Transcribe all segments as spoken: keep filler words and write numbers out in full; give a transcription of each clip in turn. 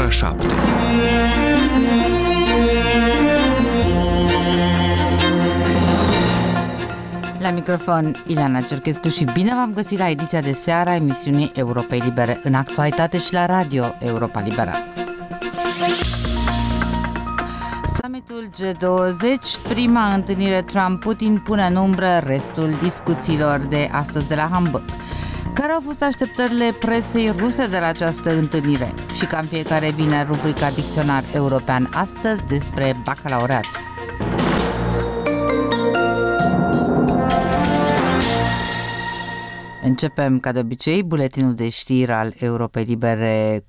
ora șapte. La microfon, Ileana Cerchescu și bine v-am găsit la ediția de seară a emisiunii Europei Libere, în actualitate și la radio Europa Liberă. Summitul G douăzeci, prima întâlnire Trump-Putin pune în umbră restul discuțiilor de astăzi de la Hamburg. Care au fost așteptările presei ruse de la această întâlnire? Și ca în fiecare vineri, rubrica Dicționar European astăzi despre bacalaureat. Începem, ca de obicei, buletinul de știri al Europei Libere,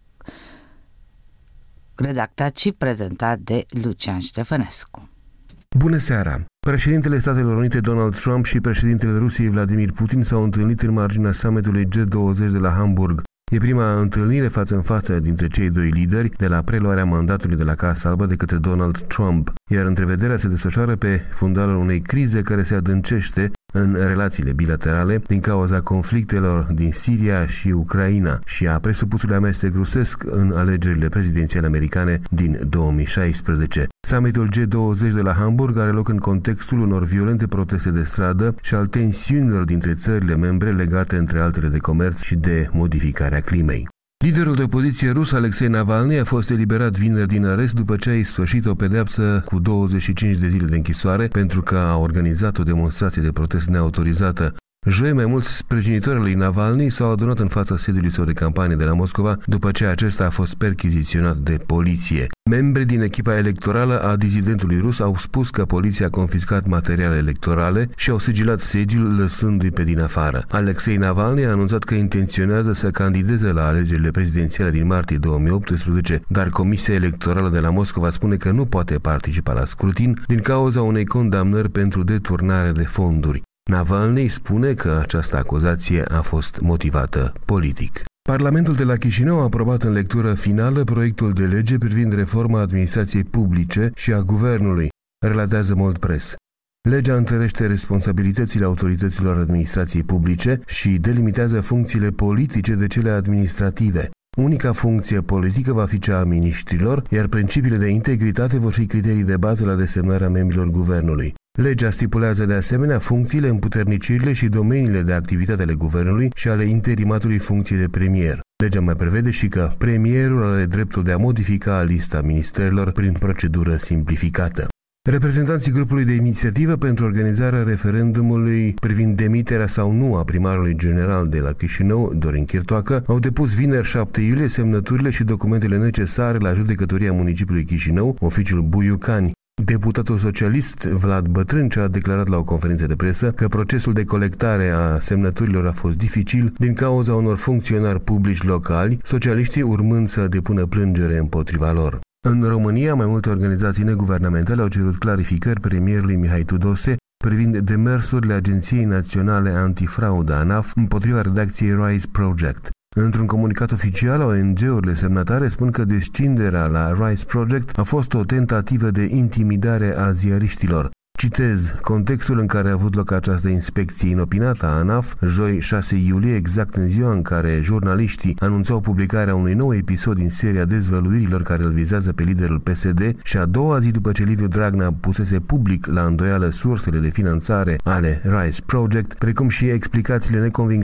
redactat și prezentat de Lucian Ștefănescu. Bună seara! Președintele Statelor Unite Donald Trump și președintele Rusiei Vladimir Putin s-au întâlnit în marginea summitului G douăzeci de la Hamburg. E prima întâlnire față în față dintre cei doi lideri de la preluarea mandatului de la Casa Albă de către Donald Trump, iar întrevederea se desfășoară pe fundalul unei crize care se adâncește în relațiile bilaterale din cauza conflictelor din Siria și Ucraina și a presupusului amestec rusesc în alegerile prezidențiale americane din două mii șaisprezece. Summitul G douăzeci de la Hamburg are loc în contextul unor violente proteste de stradă și al tensiunilor dintre țările membre legate între altele de comerț și de modificarea climei. Liderul de opoziție rus, Alexei Navalny, a fost eliberat vineri din arest după ce a ispășit o pedeapsă cu douăzeci și cinci de zile de închisoare pentru că a organizat o demonstrație de protest neautorizată. Joi, mai mulți sprijinitori al lui Navalny s-au adunat în fața sediului său de campanie de la Moscova după ce acesta a fost perchiziționat de poliție. Membrii din echipa electorală a dizidentului rus au spus că poliția a confiscat materiale electorale și au sigilat sediul, lăsându-i pe din afară. Alexei Navalny a anunțat că intenționează să candideze la alegerile prezidențiale din martie două mii optsprezece, dar Comisia Electorală de la Moscova spune că nu poate participa la scrutin din cauza unei condamnări pentru deturnare de fonduri. Navalny spune că această acuzație a fost motivată politic. Parlamentul de la Chișinău a aprobat în lectură finală proiectul de lege privind reforma administrației publice și a guvernului, relatează Mold Press. Legea întărește responsabilitățile autorităților administrației publice și delimitează funcțiile politice de cele administrative. Unica funcție politică va fi cea a miniștrilor, iar principiile de integritate vor fi criterii de bază la desemnarea membrilor guvernului. Legea stipulează de asemenea funcțiile, împuternicirile și domeniile de activitate ale guvernului și ale interimatului funcției de premier. Legea mai prevede și că premierul are dreptul de a modifica lista ministerilor prin procedură simplificată. Reprezentanții grupului de inițiativă pentru organizarea referendumului privind demiterea sau nu a primarului general de la Chișinău, Dorin Chirtoacă, au depus vineri șapte iulie semnăturile și documentele necesare la judecătoria municipiului Chișinău, oficiul Buiucani. Deputatul socialist Vlad Bătrâncea a declarat la o conferință de presă că procesul de colectare a semnăturilor a fost dificil din cauza unor funcționari publici locali, socialiștii urmând să depună plângere împotriva lor. În România, mai multe organizații neguvernamentale au cerut clarificări premierului Mihai Tudose privind demersurile Agenției Naționale Antifraudă ANAF împotriva redacției Rise Project. Într-un comunicat oficial, O N G-urile semnatare spun că descinderea la Rise Project a fost o tentativă de intimidare a ziariștilor. Citez, contextul în care a avut loc această inspecție inopinată a ANAF, joi șase iulie, exact în ziua în care jurnaliștii anunțau publicarea unui nou episod din seria dezvăluirilor care îl vizează pe liderul P S D și a doua zi după ce Liviu Dragnea pusese public la îndoială sursele de finanțare ale Rise Project, precum și explicațiile neconvingătoare